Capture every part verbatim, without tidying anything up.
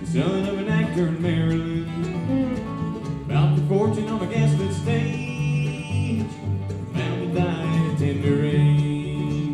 son of an actor in Maryland, found her fortune on a gaslit stage, found to die at a tender age.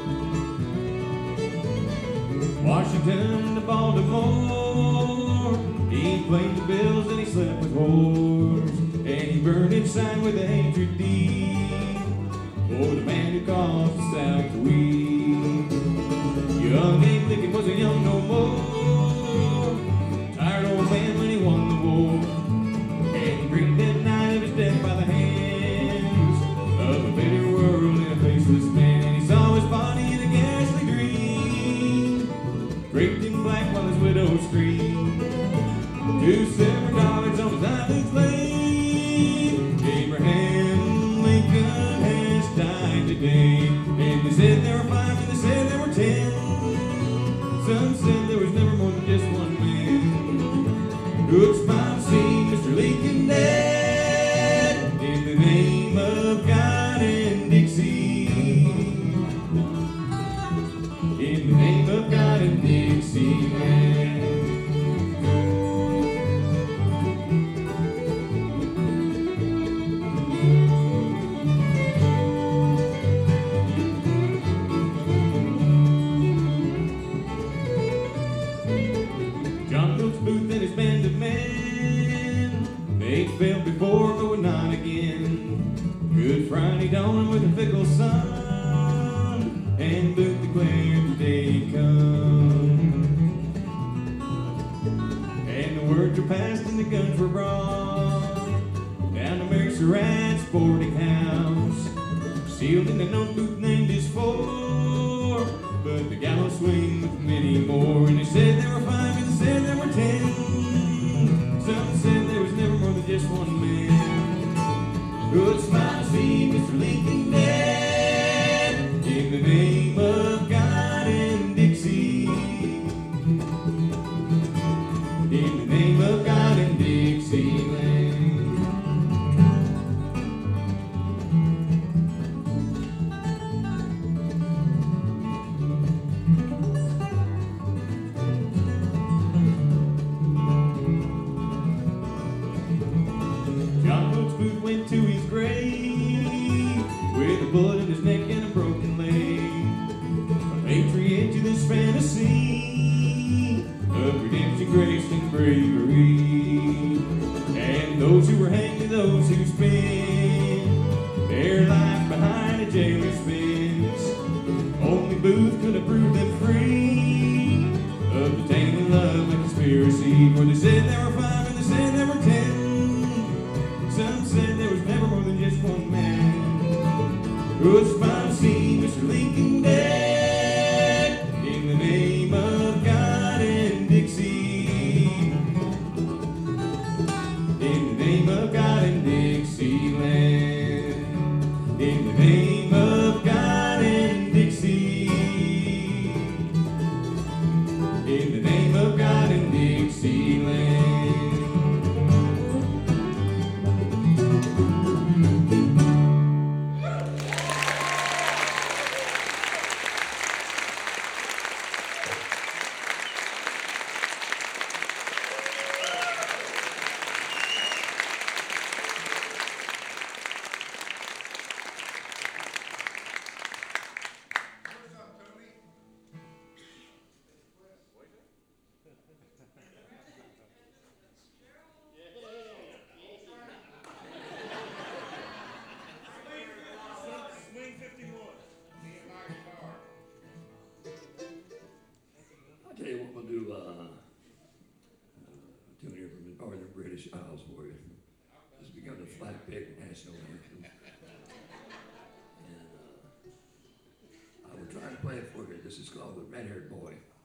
Washington to Baltimore, he played the bills and he slept with whores, and he burned inside with a hatred deep for the man who caused the South to weep. Young Abe Lincoln wasn't young no more, tired old man when he won the war, and he breathed that night of his death by the hands of a bitter world and a faceless man. And he saw his body in a ghastly dream, draped in black while his widow screamed. Two silver dollars on his eyelids laid. Abraham Lincoln has died today. And they said there were five and they said there were ten. Some said there was never more than just one man who would smile to see Mister Lincoln dead. In the name of God and Dixie, in the name of God and Dixieland. John Wilkes Booth and his band of men, they failed before, but would not again. Good Friday dawned with a fickle sun, and Booth declared the day had come. And the words were passed and the guns were brought down to Mary Surratt's boarding house, sealed in the note Booth named his four, but the gallows swing with many more. And they said there were five and they said there were ten. Some said there was never more than just one man who would smile to see Mister Lincoln dead. In the name of God and Dixie, in the name of God and Dixieland. John Wilkes Booth went to his grave with a bullet in his neck and a broken leg, a patriot to this fantasy of redemption, grace, and bravery. And those who were hanged and those who spent their life behind a jailer's fence, only Booth could have proved them free of the tangled love and conspiracy. For they said there were five and they said there were ten. Some said there was never more than just one man who would smile to see Mister Lincoln dead. In the name of God and Dixie, in the name of God and Dixieland, in the name of God and Dixie, in the name of God and Dixieland. I'll tell you what we'll do, uh, uh, tune here from the Northern British Isles for you. This has become the flag pick national anthem. And uh, I will try to play it for you. This is called The Red-Haired Boy.